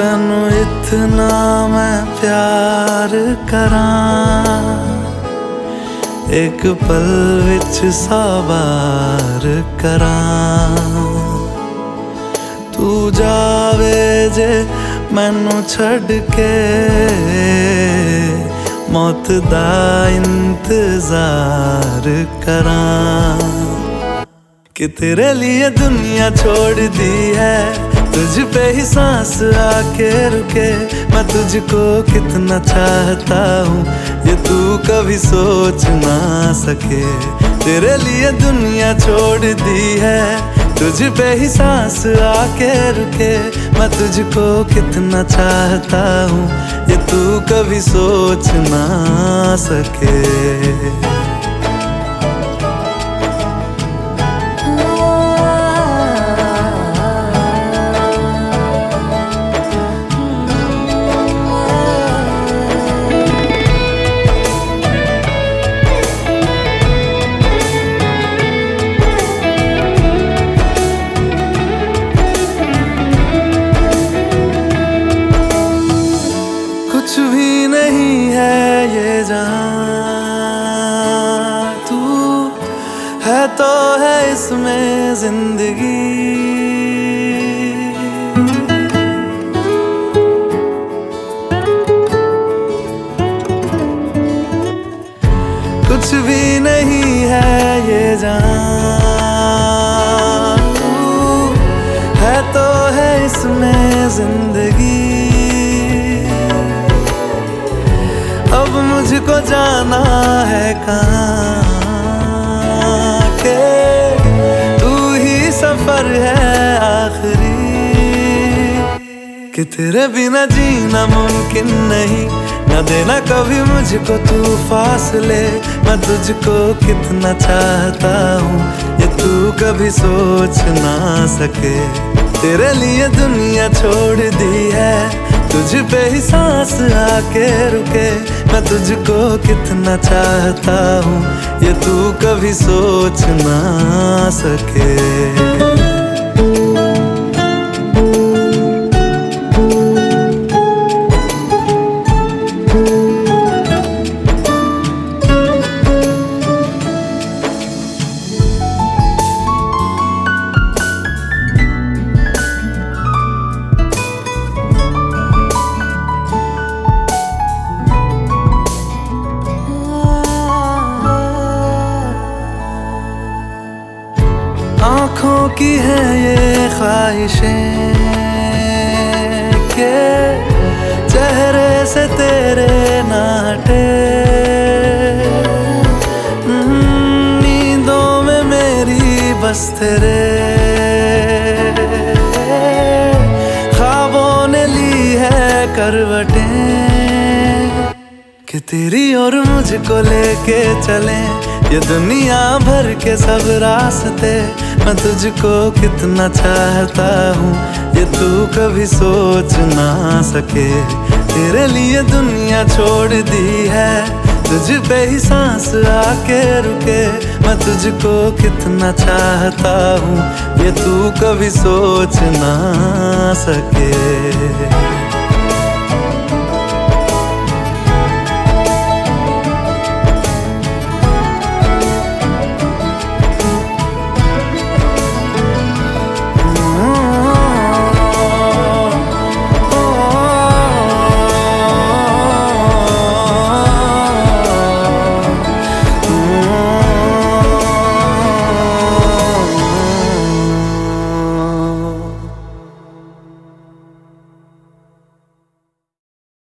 तैनू इतना मैं प्यार करां, एक पल विच साबार करां। तू जावे जे मैनू छड़ के, मौत दा इंतजार करां। कि तेरे लिए दुनिया छोड़ दी है, तुझ पे ही सांस आके रुके। मैं तुझको कितना चाहता हूँ ये तू कभी सोच ना सके। तेरे लिए दुनिया छोड़ दी है, तुझ पे ही सांस आके रुके। मैं तुझको कितना चाहता हूँ ये तू कभी सोच ना सके। कुछ भी नहीं है ये जहां, तू है तो है इसमें जिंदगी। कुछ भी नहीं है ये जहां, तू है तो है इसमें जिंदगी। अब मुझको जाना है कहाँ के तू ही सफर है आखिरी। कि तेरे बिना जीना मुमकिन नहीं, न देना कभी मुझको तू फासले। मैं तुझको कितना चाहता हूँ ये तू कभी सोच ना सके। तेरे लिए दुनिया छोड़ दी है, तुझ पे ही सांस आके रुके। मैं तुझको कितना चाहता हूँ ये तू कभी सोच ना सके। आँखों की है ये ख्वाहिशें के चेहरे से तेरे ना हटे। नींदों में मेरी बस तेरे ख्वाबों ने ली है करवटें। कि तेरी और मुझको लेके चले ये दुनिया भर के सब रास्ते। मैं तुझको कितना चाहता हूँ ये तू कभी सोच ना सके। तेरे लिए दुनिया छोड़ दी है, तुझ पे ही सांस आके रुके। मैं तुझको कितना चाहता हूँ ये तू कभी सोच ना सके।